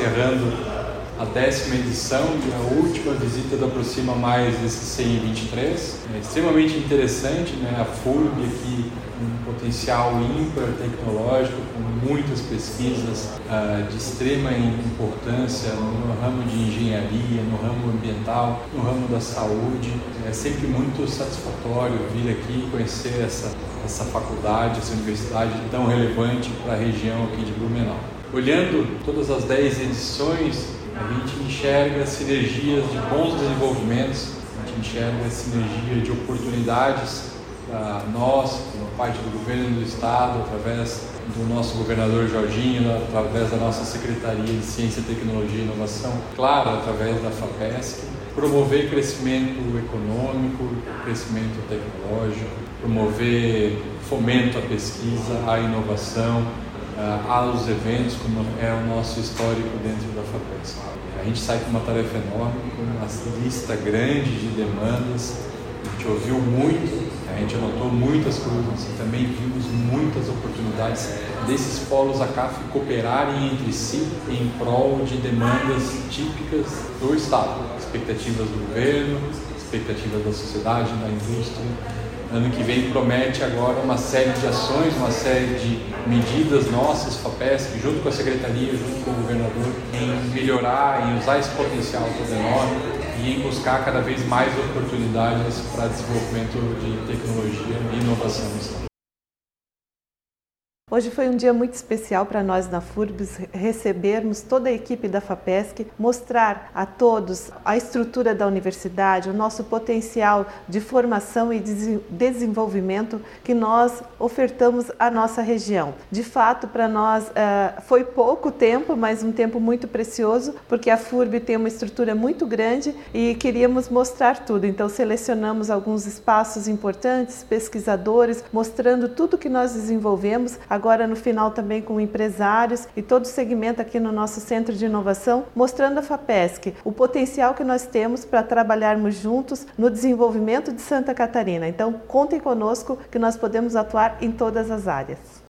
encerrando a 10ª edição e a última visita da Aproxima Mais desse CI23. É extremamente interessante, né? A FURB aqui com um potencial ímpar tecnológico, com muitas pesquisas de extrema importância no ramo de engenharia, no ramo ambiental, no ramo da saúde. É sempre muito satisfatório vir aqui conhecer essa faculdade, essa universidade tão relevante para a região aqui de Blumenau. Olhando todas as 10 edições, a gente enxerga sinergias de bons desenvolvimentos, a gente enxerga sinergia de oportunidades para nós, como parte do governo do estado, através do nosso governador Jorginho, através da nossa Secretaria de Ciência, Tecnologia e Inovação, claro, através da FAPESC, promover crescimento econômico, crescimento tecnológico, promover fomento à pesquisa, à inovação, aos eventos, como é o nosso histórico dentro da FAPESC. A gente sai com uma tarefa enorme, com uma lista grande de demandas, a gente ouviu muito, a gente anotou muitas coisas e também vimos muitas oportunidades desses polos ACAF cooperarem entre si em prol de demandas típicas do Estado, expectativas do governo, expectativas da sociedade, da indústria. Ano que vem promete agora uma série de ações, uma série de medidas nossas, FAPESC, junto com a Secretaria, junto com o governador, em melhorar, em usar esse potencial todo enorme e em buscar cada vez mais oportunidades para desenvolvimento de tecnologia e inovação no Estado. Hoje foi um dia muito especial para nós na FURBS recebermos toda a equipe da FAPESC, mostrar a todos a estrutura da universidade, o nosso potencial de formação e desenvolvimento que nós ofertamos à nossa região. De fato, para nós foi pouco tempo, mas um tempo muito precioso, porque a FURB tem uma estrutura muito grande e queríamos mostrar tudo. Então selecionamos alguns espaços importantes, pesquisadores, mostrando tudo que nós desenvolvemos. Agora no final também com empresários e todo o segmento aqui no nosso Centro de Inovação, mostrando a FAPESC, o potencial que nós temos para trabalharmos juntos no desenvolvimento de Santa Catarina. Então contem conosco que nós podemos atuar em todas as áreas.